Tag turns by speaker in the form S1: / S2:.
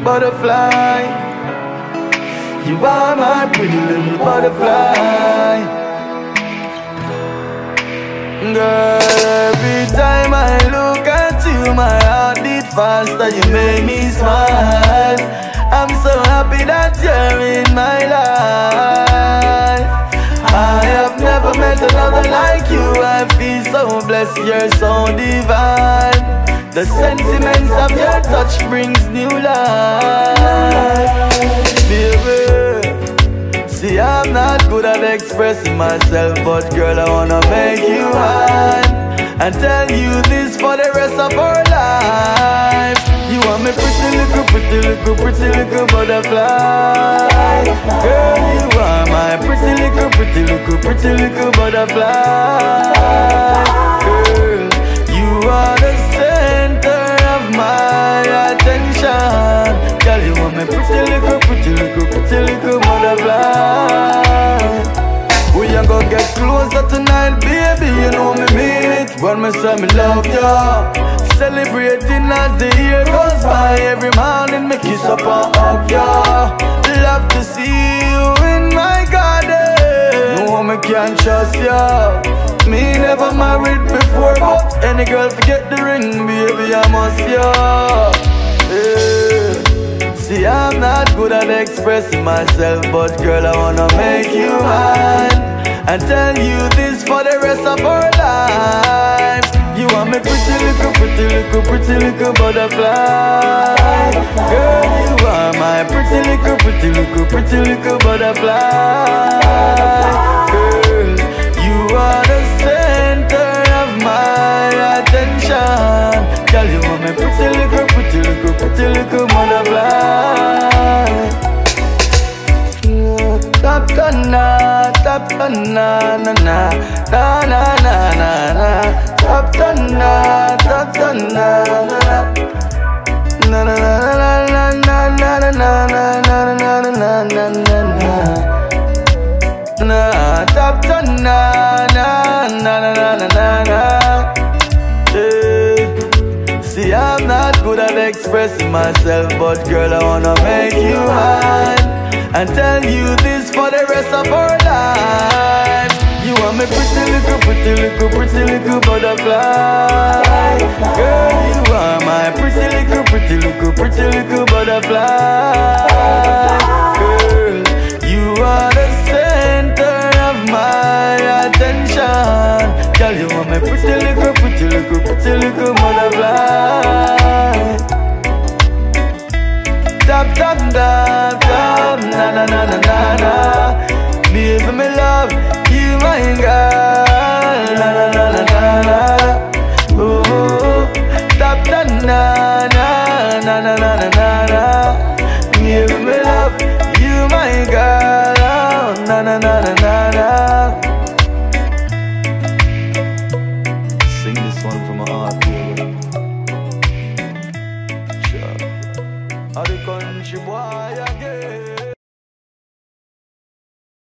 S1: butterfly. You are my pretty little butterfly. Girl, every time I look at you, my heart beat faster. You make me smile. I'm so happy that you're in my life. I have never met another like you. I feel so blessed, you're so divine. The sentiments of your touch brings new life. Baby, see I'm not good at expressing myself, but girl I wanna make you mine and tell you this for the rest of our life. You are my pretty little butterfly. Girl, you are my pretty little butterfly. Girl, you are the center of my attention. Girl, you are my pretty little butterfly. We are gonna get closer tonight, baby. You know me mean it when me say me love ya. Celebrating as the year goes by. Every morning me kiss up and hug ya. Love to see you in my garden. No me can't trust ya. Me never married before, but any girl forget the ring, baby I must ya. Yeah. See I'm not good at expressing myself, but girl I wanna make you mine and tell you this for the rest of our lives. You are my pretty little butterfly. Girl, you are my pretty little butterfly. Girl, you are the center of my attention. Girl, you are my pretty little butterfly. Tap na na, tap na na na na na na na na. Tap na na, tap na na na na na na na na na na na na na na. Tap na na na na na na na. See I'm not good at expressing myself, but girl I wanna make you mine and tell you this for the rest of our lives. You are my pretty little butterfly. Girl, you are my pretty little butterfly. Girl, you are the center of my attention. Girl, you are my pretty little butterfly. Tap tap tap tap na na na na na na. Baby me love you my girl na na na na na na. Oh tap tap na na na na na na na na. Baby me love you my girl na na na na na na. Sing this one from my heart, baby. Sure. How the country boy.